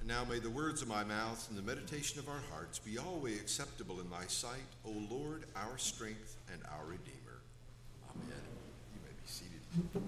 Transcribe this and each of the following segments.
Now may the words of my mouth and the meditation of our hearts be always acceptable in thy sight, O Lord, our strength and our Redeemer. Amen. You may be seated.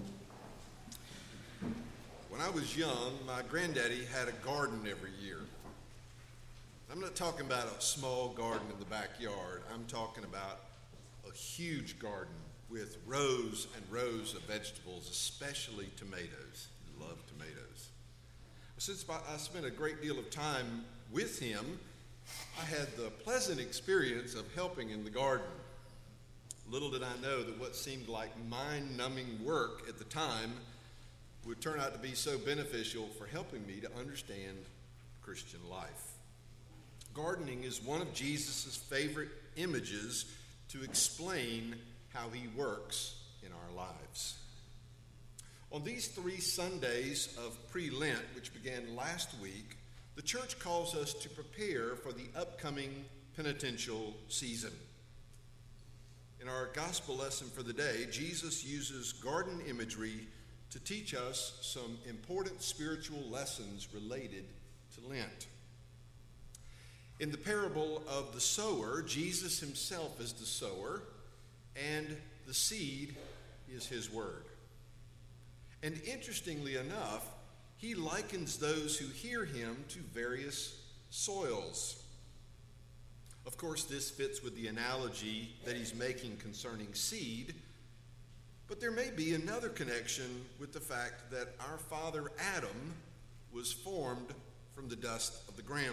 When I was young, my granddaddy had a garden every year. I'm not talking about a small garden in the backyard. I'm talking about a huge garden with rows and rows of vegetables, especially tomatoes. I love tomatoes. Since I spent a great deal of time with him, I had the pleasant experience of helping in the garden. Little did I know that what seemed like mind-numbing work at the time would turn out to be so beneficial for helping me to understand Christian life. Gardening is one of Jesus' favorite images to explain how he works in our lives. On these 3 Sundays of pre-Lent, which began last week, the church calls us to prepare for the upcoming penitential season. In our gospel lesson for the day, Jesus uses garden imagery to teach us some important spiritual lessons related to Lent. In the parable of the sower, Jesus himself is the sower, and the seed is his word. And interestingly enough, he likens those who hear him to various soils. Of course, this fits with the analogy that he's making concerning seed, but there may be another connection with the fact that our father Adam was formed from the dust of the ground.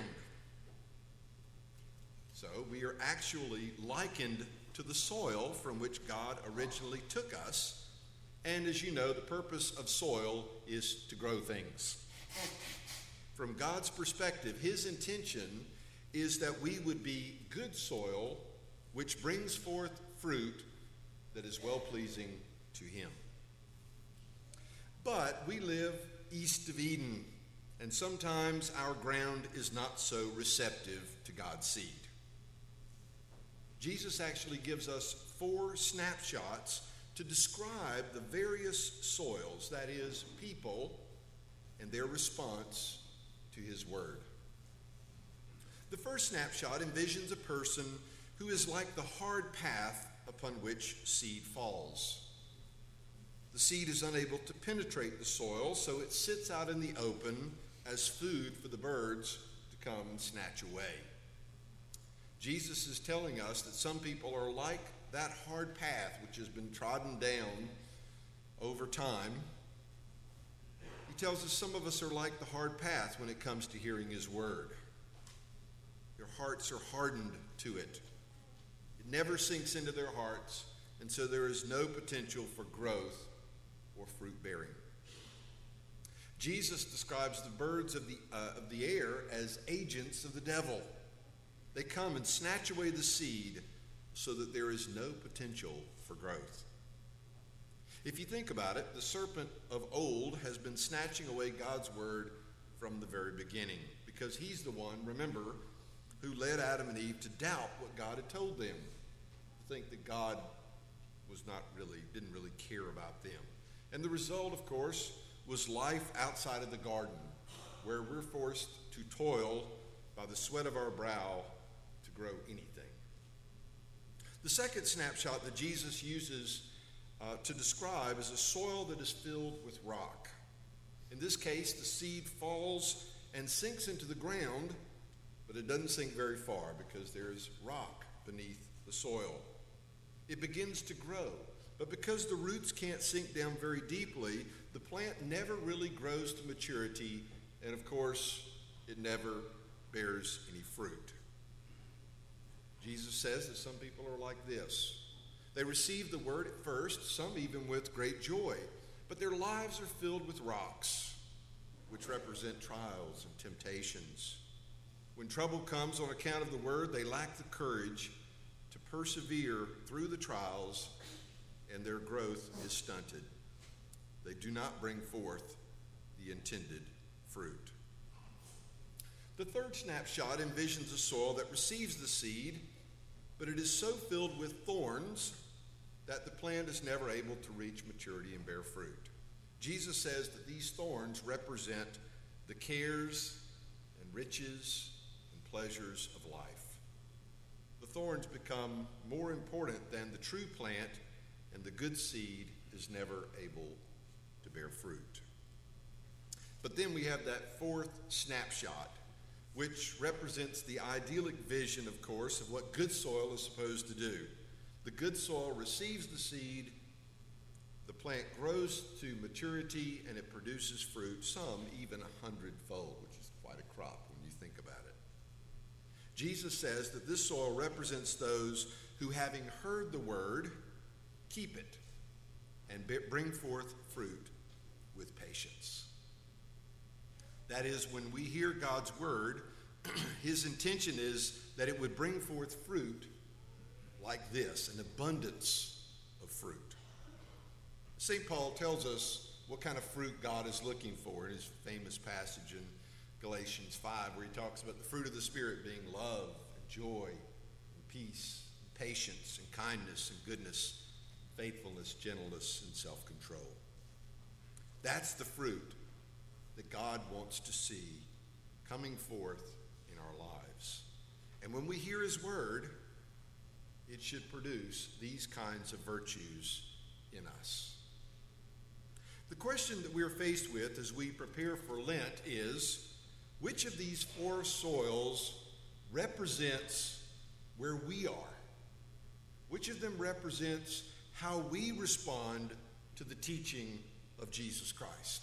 So we are actually likened to the soil from which God originally took us. And as you know, the purpose of soil is to grow things. From God's perspective, his intention is that we would be good soil which brings forth fruit that is well-pleasing to him. But we live east of Eden, and sometimes our ground is not so receptive to God's seed. Jesus actually gives us 4 snapshots to describe the various soils, that is, people, and their response to his word. The first snapshot envisions a person who is like the hard path upon which seed falls. The seed is unable to penetrate the soil, so it sits out in the open as food for the birds to come and snatch away. Jesus is telling us that some people are like that hard path which has been trodden down over time. He tells us some of us are like the hard path when it comes to hearing his word. Their hearts are hardened to it. It never sinks into their hearts, and so there is no potential for growth or fruit bearing. Jesus describes the birds of the air as agents of the devil. They come and snatch away the seed so that there is no potential for growth. If you think about it, the serpent of old has been snatching away God's word from the very beginning, because he's the one, remember, who led Adam and Eve to doubt what God had told them, to think that God didn't really care about them. And the result, of course, was life outside of the garden, where we're forced to toil by the sweat of our brow to grow anything. The second snapshot that Jesus uses to describe is a soil that is filled with rock. In this case, the seed falls and sinks into the ground, but it doesn't sink very far because there is rock beneath the soil. It begins to grow, but because the roots can't sink down very deeply, the plant never really grows to maturity, and of course, it never bears any fruit. Jesus says that some people are like this. They receive the word at first, some even with great joy, but their lives are filled with rocks, which represent trials and temptations. When trouble comes on account of the word, they lack the courage to persevere through the trials, and their growth is stunted. They do not bring forth the intended fruit. The third snapshot envisions a soil that receives the seed, but it is so filled with thorns that the plant is never able to reach maturity and bear fruit. Jesus says that these thorns represent the cares riches and pleasures of life. The thorns become more important than the true plant, and the good seed is never able to bear fruit. But then we have that fourth snapshot, which represents the idyllic vision, of course, of what good soil is supposed to do. The good soil receives the seed, the plant grows to maturity, and it produces fruit, some even 100-fold, which is quite a crop when you think about it. Jesus says that this soil represents those who, having heard the word, keep it and bring forth fruit with patience. That is, when we hear God's word, his intention is that it would bring forth fruit like this, an abundance of fruit. St. Paul tells us what kind of fruit God is looking for in his famous passage in Galatians 5, where he talks about the fruit of the Spirit being love, and joy, and peace, and patience, and kindness, and goodness, faithfulness, gentleness, and self-control. That's the fruit that God wants to see coming forth in our lives. And when we hear his word, it should produce these kinds of virtues in us. The question that we're faced with as we prepare for Lent is, which of these four soils represents where we are? Which of them represents how we respond to the teaching of Jesus Christ?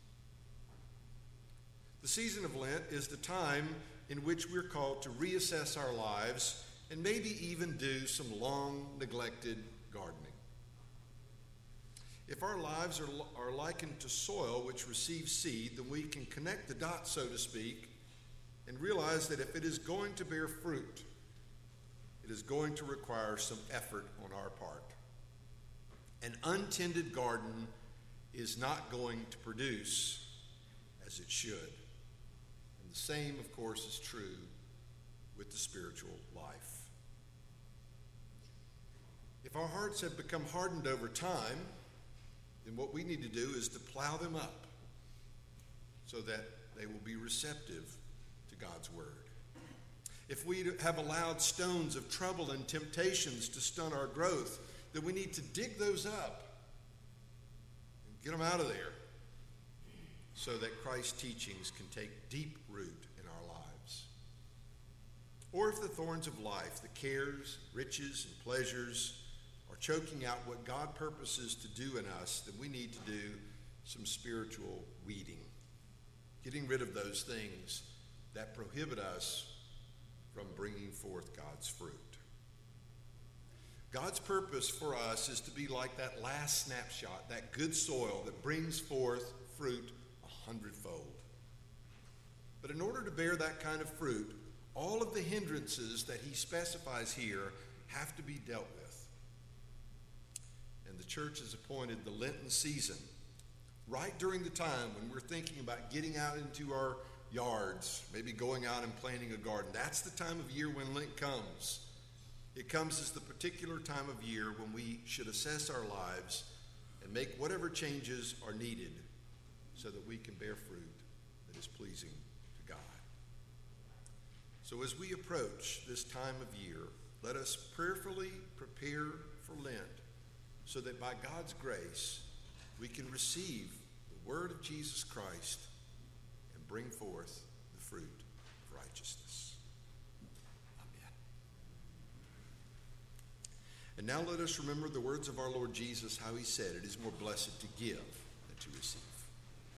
The season of Lent is the time in which we're called to reassess our lives and maybe even do some long neglected gardening. If our lives are likened to soil which receives seed, then we can connect the dots, so to speak, and realize that if it is going to bear fruit, it is going to require some effort on our part. An untended garden is not going to produce as it should. And the same, of course, is true with the spiritual life. If our hearts have become hardened over time, then what we need to do is to plow them up so that they will be receptive to God's word. If we have allowed stones of trouble and temptations to stunt our growth, then we need to dig those up and get them out of there so that Christ's teachings can take deep root in our lives. Or if the thorns of life, the cares, riches, and pleasures are choking out what God purposes to do in us, then we need to do some spiritual weeding, getting rid of those things that prohibit us from bringing forth God's fruit. God's purpose for us is to be like that last snapshot, that good soil that brings forth fruit 100-fold. But in order to bear that kind of fruit, all of the hindrances that he specifies here have to be dealt with. And the church has appointed the Lenten season right during the time when we're thinking about getting out into our yards, maybe going out and planting a garden. That's the time of year when Lent comes. It comes as the particular time of year when we should assess our lives and make whatever changes are needed so that we can bear fruit that is pleasing to God. So as we approach this time of year, let us prayerfully prepare for Lent so that by God's grace we can receive the word of Jesus Christ and bring forth the fruit of righteousness. Amen. And now let us remember the words of our Lord Jesus, how he said, "It is more blessed to give than to receive."